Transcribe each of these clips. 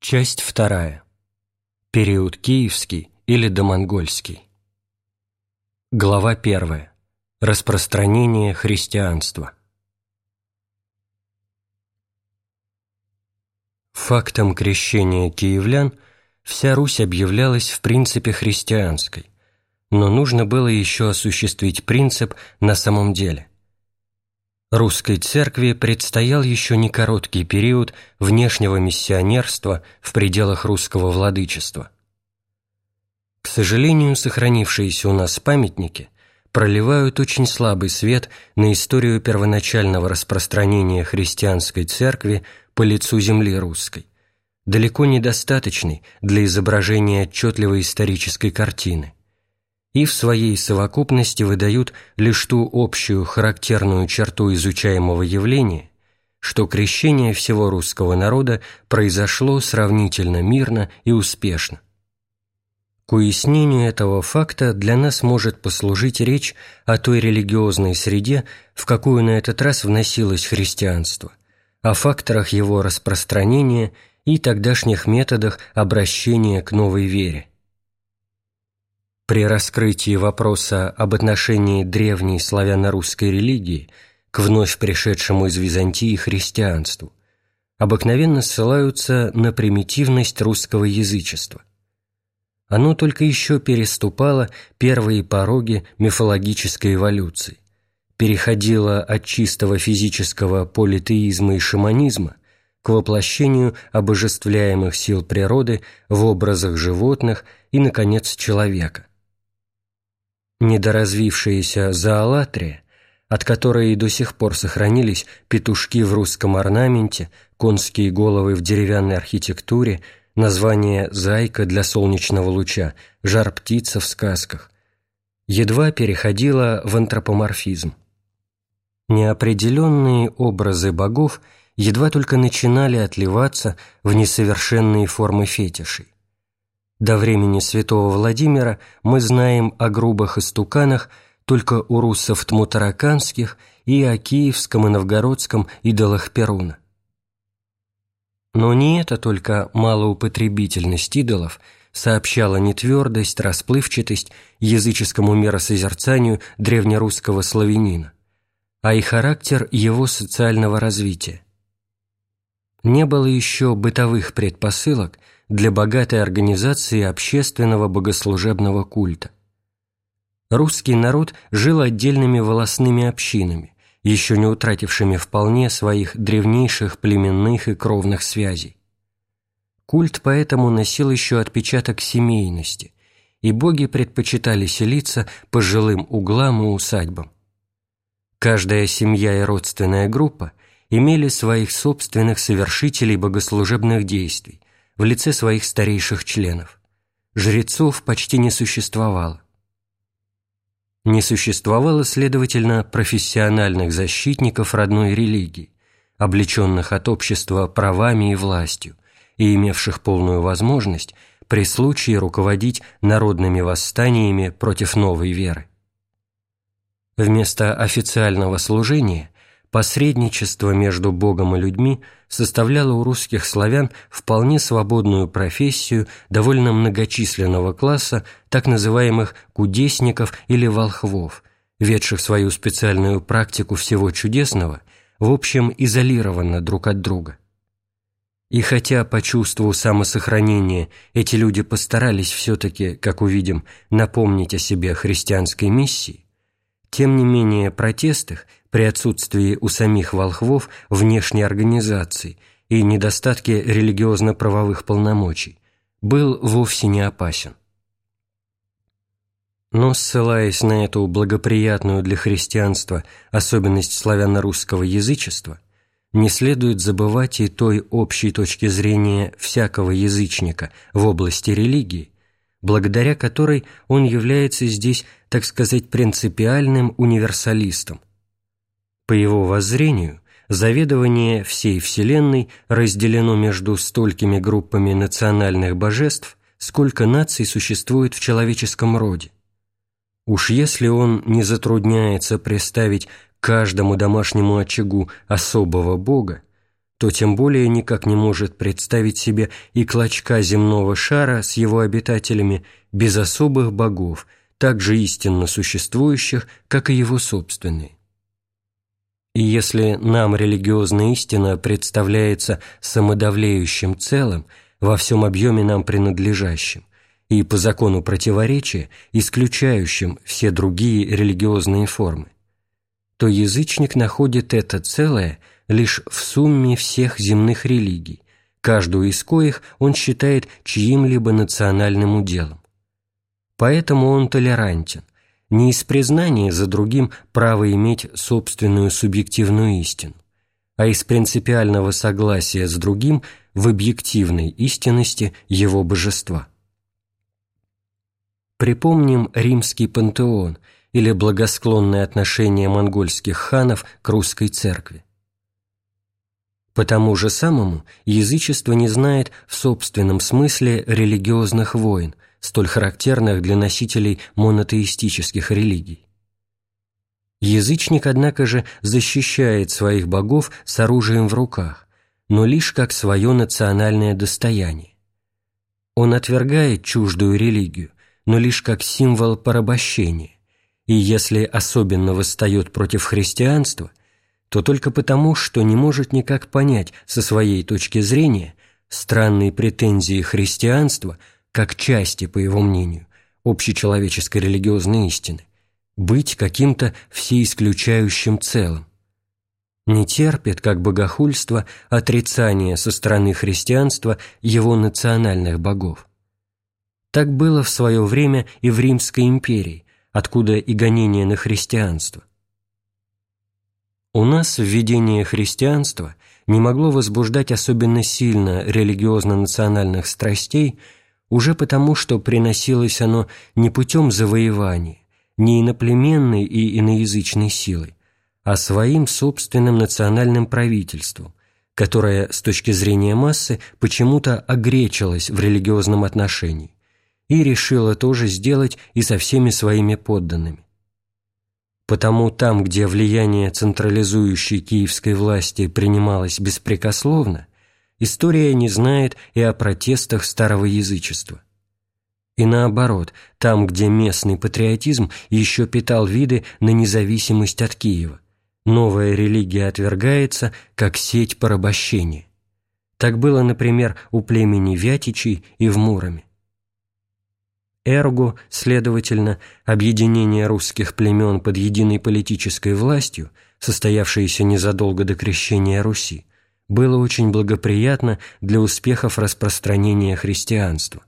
Часть 2. Период киевский или домонгольский. Глава 1. Распространение христианства. Фактом крещения киевлян вся Русь объявлялась в принципе христианской, но нужно было еще осуществить принцип на самом деле. Русской церкви предстоял еще не короткий период внешнего миссионерства в пределах русского владычества. К сожалению, сохранившиеся у нас памятники проливают очень слабый свет на историю первоначального распространения христианской церкви по лицу земли русской, далеко недостаточный для изображения отчетливой исторической картины, и в своей совокупности выдают лишь ту общую характерную черту изучаемого явления, что крещение всего русского народа произошло сравнительно мирно и успешно. К уяснению этого факта для нас может послужить речь о той религиозной среде, в какую на этот раз вносилось христианство, о факторах его распространения и тогдашних методах обращения к новой вере. При раскрытии вопроса об отношении древней славяно-русской религии к вновь пришедшему из Византии христианству обыкновенно ссылаются на примитивность русского язычества. Оно только еще переступало первые пороги мифологической эволюции, переходило от чистого физического политеизма и шаманизма к воплощению обожествляемых сил природы в образах животных и, наконец, человека. Недоразвившаяся зоолатрия, от которой и до сих пор сохранились петушки в русском орнаменте, конские головы в деревянной архитектуре, название «зайка» для солнечного луча, жар-птица в сказках, едва переходила в антропоморфизм. Неопределенные образы богов едва только начинали отливаться в несовершенные формы фетишей. До времени святого Владимира мы знаем о грубых истуканах только у руссов тмутараканских и о киевском и новгородском идолах Перуна. Но не это только малоупотребительность идолов сообщала нетвердость, расплывчатость языческому миросозерцанию древнерусского славянина, а и характер его социального развития. Не было еще бытовых предпосылок для богатой организации общественного богослужебного культа. Русский народ жил отдельными волостными общинами, еще не утратившими вполне своих древнейших племенных и кровных связей. Культ поэтому носил еще отпечаток семейности, и боги предпочитали селиться по жилым углам и усадьбам. Каждая семья и родственная группа имели своих собственных совершителей богослужебных действий в лице своих старейших членов. Жрецов почти не существовало. Не существовало, следовательно, профессиональных защитников родной религии, облеченных от общества правами и властью, и имевших полную возможность при случае руководить народными восстаниями против новой веры. Вместо официального служения посредничество между Богом и людьми составляло у русских славян вполне свободную профессию довольно многочисленного класса так называемых кудесников или волхвов, ведших свою специальную практику всего чудесного, в общем, изолированно друг от друга. И хотя по чувству самосохранения эти люди постарались все-таки, как увидим, напомнить о себе христианской миссии, тем не менее протест их при отсутствии у самих волхвов внешней организации и недостатке религиозно-правовых полномочий был вовсе не опасен. Но, ссылаясь на эту благоприятную для христианства особенность славяно-русского язычества, не следует забывать и той общей точки зрения всякого язычника в области религии, благодаря которой он является здесь, так сказать, принципиальным универсалистом. По его воззрению, заведование всей Вселенной разделено между столькими группами национальных божеств, сколько наций существует в человеческом роде. Уж если он не затрудняется представить каждому домашнему очагу особого Бога, то тем более никак не может представить себе и клочка земного шара с его обитателями без особых богов, так же истинно существующих, как и его собственные. И если нам религиозная истина представляется самодовлеющим целым, во всем объеме нам принадлежащим, и по закону противоречия исключающим все другие религиозные формы, то язычник находит это целое лишь в сумме всех земных религий, каждую из коих он считает чьим-либо национальным уделом. Поэтому он толерантен, не из признания за другим права иметь собственную субъективную истину, а из принципиального согласия с другим в объективной истинности его божества. Припомним римский пантеон или благосклонное отношение монгольских ханов к русской церкви. По тому же самому язычество не знает в собственном смысле религиозных войн, столь характерных для носителей монотеистических религий. Язычник, однако же, защищает своих богов с оружием в руках, но лишь как свое национальное достояние. Он отвергает чуждую религию, но лишь как символ порабощения, и если особенно восстает против христианства, то только потому, что не может никак понять со своей точки зрения странные претензии христианства как части, по его мнению, общечеловеческой религиозной истины, быть каким-то всеисключающим целым. Не терпит, как богохульство, отрицания со стороны христианства его национальных богов. Так было в свое время и в Римской империи, откуда и гонение на христианство. У нас введение христианства не могло возбуждать особенно сильно религиозно-национальных страстей уже потому, что приносилось оно не путем завоевания, не иноплеменной и иноязычной силой, а своим собственным национальным правительством, которое с точки зрения массы почему-то огречилось в религиозном отношении и решило тоже сделать и со всеми своими подданными. Потому там, где влияние централизующей киевской власти принималось беспрекословно, история не знает и о протестах старого язычества. И наоборот, там, где местный патриотизм еще питал виды на независимость от Киева, новая религия отвергается как сеть порабощения. Так было, например, у племени Вятичей и в Муроме. Эрго, следовательно, объединение русских племен под единой политической властью, состоявшееся незадолго до крещения Руси, было очень благоприятно для успехов распространения христианства.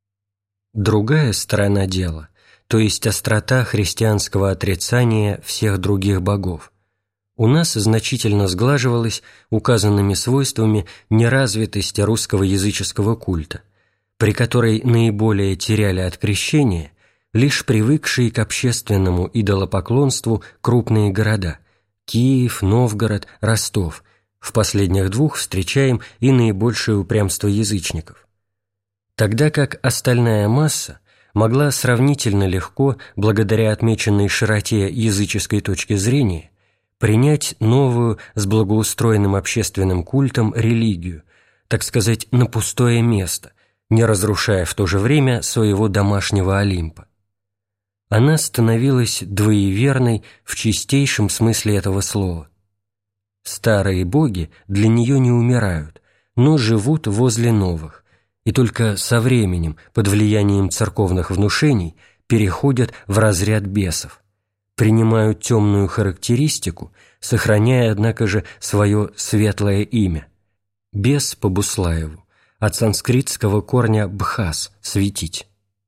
Другая сторона дела, то есть острота христианского отрицания всех других богов, у нас значительно сглаживалась указанными свойствами неразвитости русского языческого культа, при которой наиболее теряли от крещения лишь привыкшие к общественному идолопоклонству крупные города – Киев, Новгород, Ростов. В последних двух встречаем и наибольшее упрямство язычников. Тогда как остальная масса могла сравнительно легко, благодаря отмеченной широте языческой точки зрения, принять новую с благоустроенным общественным культом религию, так сказать, на пустое место, не разрушая в то же время своего домашнего Олимпа. Она становилась двоеверной в чистейшем смысле этого слова. Старые боги для нее не умирают, но живут возле новых, и только со временем, под влиянием церковных внушений, переходят в разряд бесов, принимают темную характеристику, сохраняя, однако же, свое светлое имя. Бес по Буслаеву, от санскритского корня «бхас» – «светить».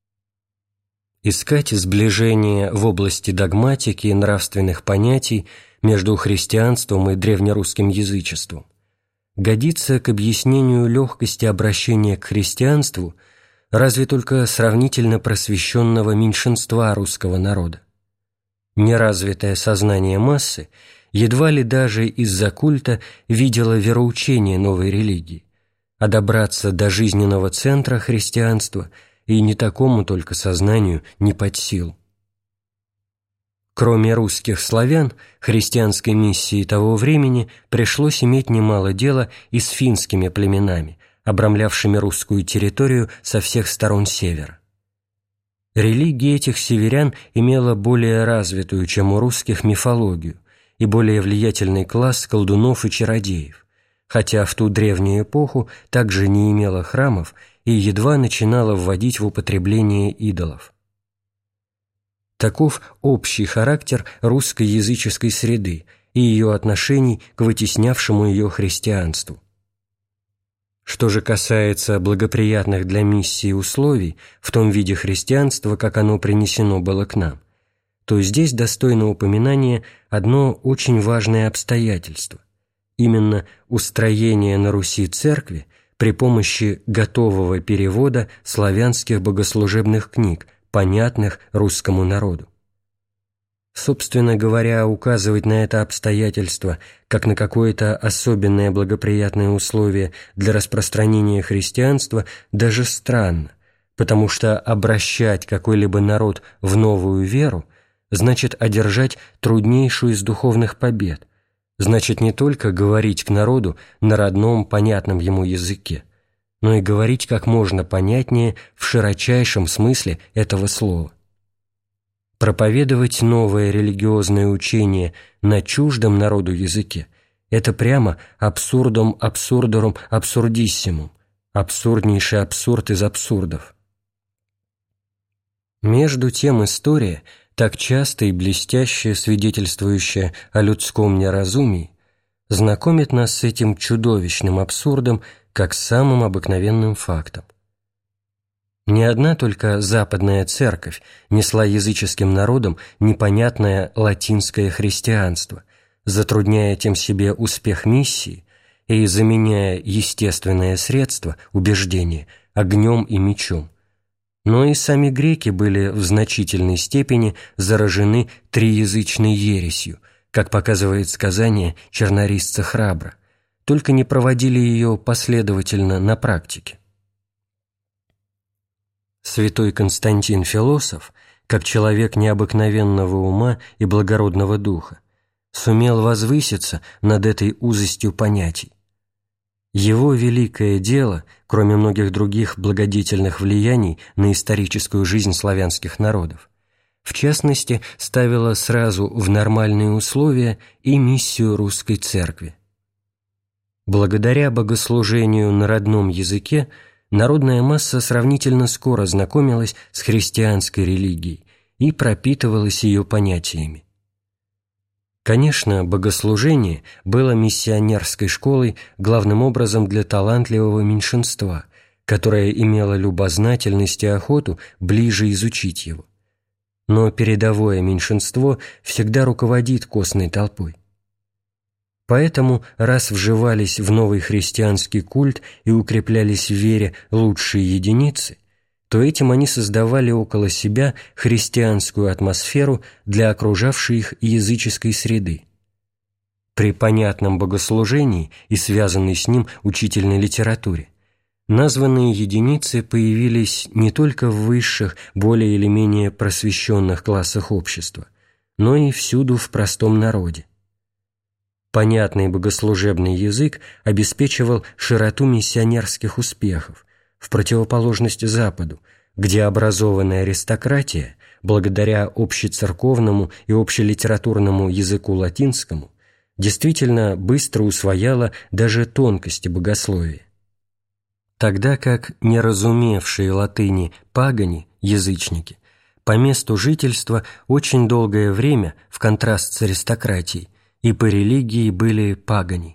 Искать сближение в области догматики и нравственных понятий между христианством и древнерусским язычеством годится к объяснению легкости обращения к христианству разве только сравнительно просвещенного меньшинства русского народа. Неразвитое сознание массы едва ли даже из-за культа видело вероучение новой религии, а добраться до жизненного центра христианства и не такому только сознанию не под силу. Кроме русских славян, христианской миссии того времени пришлось иметь немало дела и с финскими племенами, обрамлявшими русскую территорию со всех сторон севера. Религия этих северян имела более развитую, чем у русских, мифологию и более влиятельный класс колдунов и чародеев, хотя в ту древнюю эпоху также не имела храмов и едва начинала вводить в употребление идолов. Таков общий характер русской языческой среды и ее отношений к вытеснявшему ее христианству. Что же касается благоприятных для миссии условий в том виде христианства, как оно принесено было к нам, то здесь достойно упоминания одно очень важное обстоятельство, именно устроение на Руси церкви при помощи готового перевода славянских богослужебных книг, понятных русскому народу. Собственно говоря, указывать на это обстоятельство как на какое-то особенное благоприятное условие для распространения христианства даже странно, потому что обращать какой-либо народ в новую веру значит одержать труднейшую из духовных побед, значит не только говорить к народу на родном, понятном ему языке, но и говорить как можно понятнее в широчайшем смысле этого слова. Проповедовать новое религиозное учение на чуждом народу языке – это прямо абсурдум абсурдорум абсурдиссимум, абсурднейший абсурд из абсурдов. Между тем история, так часто и блестяще свидетельствующая о людском неразумии, знакомит нас с этим чудовищным абсурдом как с самым обыкновенным фактом. Не одна только западная церковь несла языческим народам непонятное латинское христианство, затрудняя тем себе успех миссии и заменяя естественное средство, убеждение, огнем и мечом. Но и сами греки были в значительной степени заражены триязычной ересью, как показывает сказание чернорисца Храбра, только не проводили ее последовательно на практике. Святой Константин Философ, как человек необыкновенного ума и благородного духа, сумел возвыситься над этой узостью понятий. Его великое дело, кроме многих других благодетельных влияний на историческую жизнь славянских народов, в частности, ставило сразу в нормальные условия и миссию русской церкви. Благодаря богослужению на родном языке народная масса сравнительно скоро знакомилась с христианской религией и пропитывалась ее понятиями. Конечно, богослужение было миссионерской школой главным образом для талантливого меньшинства, которое имело любознательность и охоту ближе изучить его. Но передовое меньшинство всегда руководит костной толпой. Поэтому, раз вживались в новый христианский культ и укреплялись в вере лучшие единицы, то этим они создавали около себя христианскую атмосферу для окружавшей их языческой среды. При понятном богослужении и связанной с ним учительной литературе названные единицы появились не только в высших, более или менее просвещенных классах общества, но и всюду в простом народе. Понятный богослужебный язык обеспечивал широту миссионерских успехов, в противоположность Западу, где образованная аристократия, благодаря общецерковному и общелитературному языку латинскому, действительно быстро усвояла даже тонкости богословия. Тогда как неразумевшие латыни пагани, язычники, по месту жительства очень долгое время, в контраст с аристократией, и по религии были пагани.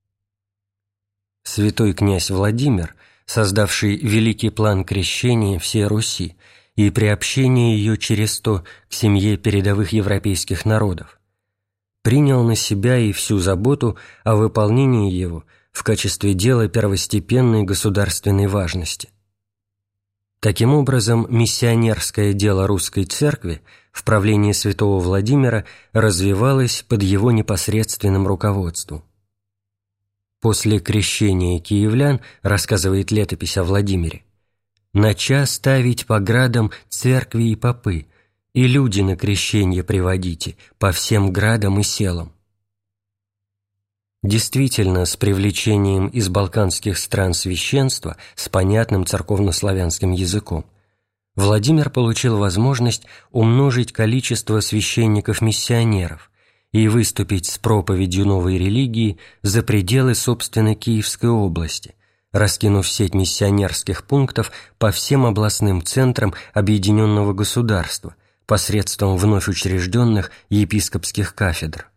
Святой князь Владимир, создавший великий план крещения всей Руси и приобщения ее через то к семье передовых европейских народов, принял на себя и всю заботу о выполнении его в качестве дела первостепенной государственной важности. Таким образом, миссионерское дело русской церкви в правлении святого Владимира развивалось под его непосредственным руководством. После крещения киевлян, рассказывает летопись о Владимире, нача ставить по градам церкви и попы, и люди на крещение приводите по всем градам и селам». Действительно, с привлечением из балканских стран священства с понятным церковнославянским языком Владимир получил возможность умножить количество священников-миссионеров и выступить с проповедью новой религии за пределы собственной Киевской области, раскинув сеть миссионерских пунктов по всем областным центрам объединенного государства посредством вновь учрежденных епископских кафедр.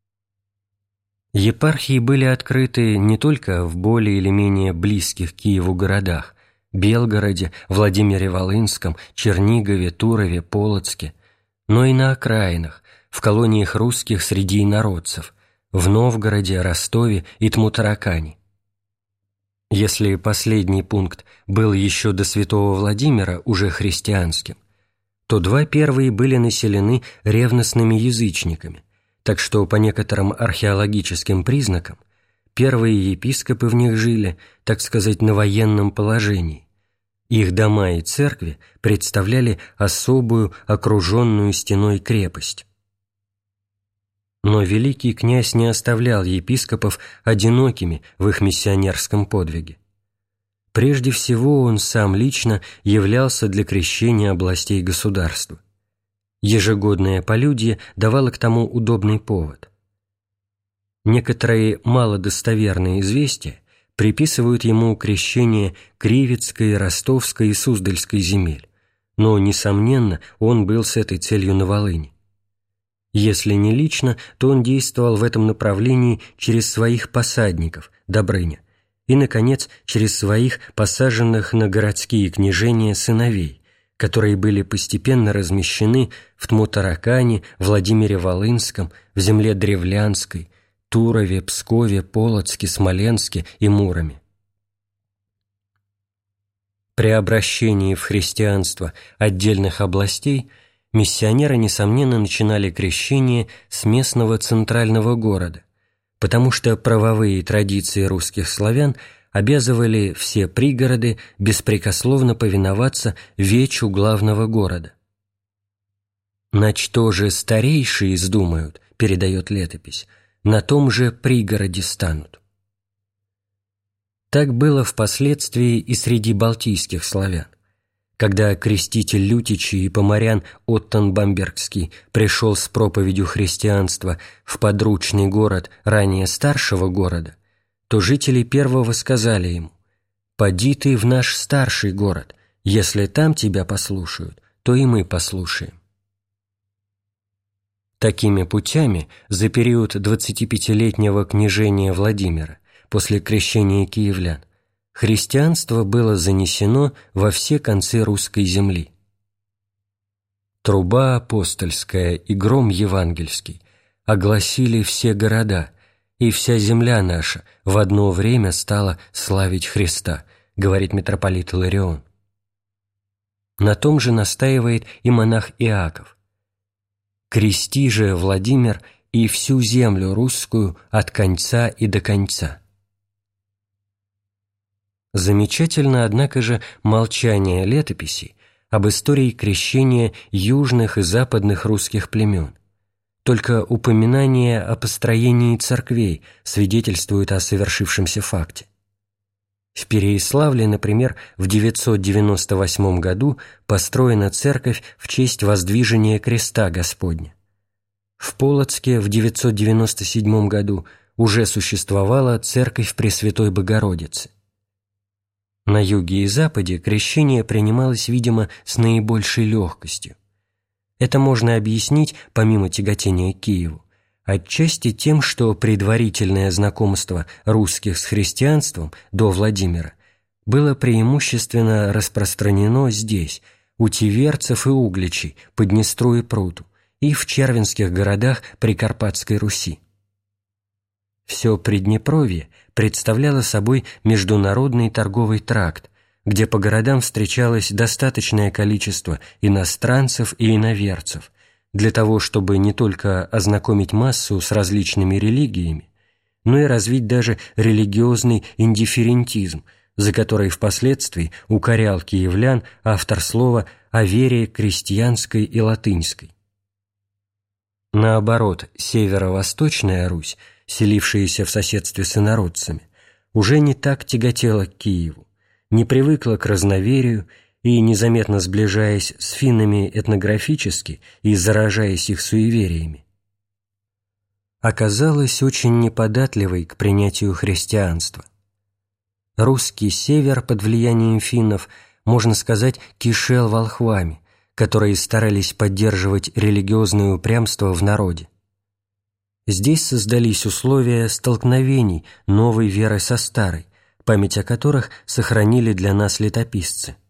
Епархии были открыты не только в более или менее близких Киеву городах – Белгороде, Владимире-Волынском, Чернигове, Турове, Полоцке, но и на окраинах, в колониях русских среди инородцев, в Новгороде, Ростове и Тмутаракане. Если последний пункт был еще до святого Владимира уже христианским, то два первые были населены ревностными язычниками, так что по некоторым археологическим признакам первые епископы в них жили, так сказать, на военном положении. Их дома и церкви представляли особую окруженную стеной крепость. Но великий князь не оставлял епископов одинокими в их миссионерском подвиге. Прежде всего он сам лично являлся для крещения областей государства. Ежегодное полюдье давало к тому удобный повод. Некоторые малодостоверные известия приписывают ему крещение Кривицкой, Ростовской и Суздальской земель, но, несомненно, он был с этой целью на Волыни. Если не лично, то он действовал в этом направлении через своих посадников, Добрыня, и, наконец, через своих посаженных на городские княжения сыновей, которые были постепенно размещены в Тмутаракане, Владимире-Волынском, в земле Древлянской, Турове, Пскове, Полоцке, Смоленске и Муроме. При обращении в христианство отдельных областей миссионеры, несомненно, начинали крещение с местного центрального города, потому что правовые традиции русских славян обязывали все пригороды беспрекословно повиноваться вечу главного города. «На что же старейшие издумают, — передает летопись, — на том же пригороде станут». Так было впоследствии и среди балтийских славян. Когда креститель Лютичей и поморян Оттон Бамбергский пришел с проповедью христианства в подручный город ранее старшего города, то жители первого сказали ему: «Поди ты в наш старший город, если там тебя послушают, то и мы послушаем». Такими путями за период 25-летнего княжения Владимира после крещения киевлян христианство было занесено во все концы русской земли. Труба апостольская и гром евангельский огласили все города, и вся земля наша в одно время стала славить Христа, говорит митрополит Иларион. На том же настаивает и монах Иаков. «Крести же, Владимир, и всю землю русскую от конца и до конца». Замечательно, однако же, молчание летописей об истории крещения южных и западных русских племен. Только упоминание о построении церквей свидетельствует о совершившемся факте. В Переяславле, например, в 998 году построена церковь в честь воздвижения креста Господня. В Полоцке в 997 году уже существовала церковь Пресвятой Богородицы. На юге и западе крещение принималось, видимо, с наибольшей легкостью. Это можно объяснить, помимо тяготения к Киеву, отчасти тем, что предварительное знакомство русских с христианством до Владимира было преимущественно распространено здесь, у тиверцев и угличей, по Днестру и Пруту, и в червенских городах Прикарпатской Руси. Все Приднепровье представляло собой международный торговый тракт, где по городам встречалось достаточное количество иностранцев и иноверцев для того, чтобы не только ознакомить массу с различными религиями, но и развить даже религиозный индифферентизм, за которой впоследствии укорял киевлян автор слова о вере крестьянской и латыньской. Наоборот, северо-восточная Русь, селившаяся в соседстве с инородцами, уже не так тяготела к Киеву, не привыкла к разноверию и, незаметно сближаясь с финнами этнографически и заражаясь их суевериями, оказалась очень неподатливой к принятию христианства. Русский север под влиянием финнов, можно сказать, кишел волхвами, которые старались поддерживать религиозное упрямство в народе. Здесь создались условия столкновений новой веры со старой, память о которых сохранили для нас летописцы.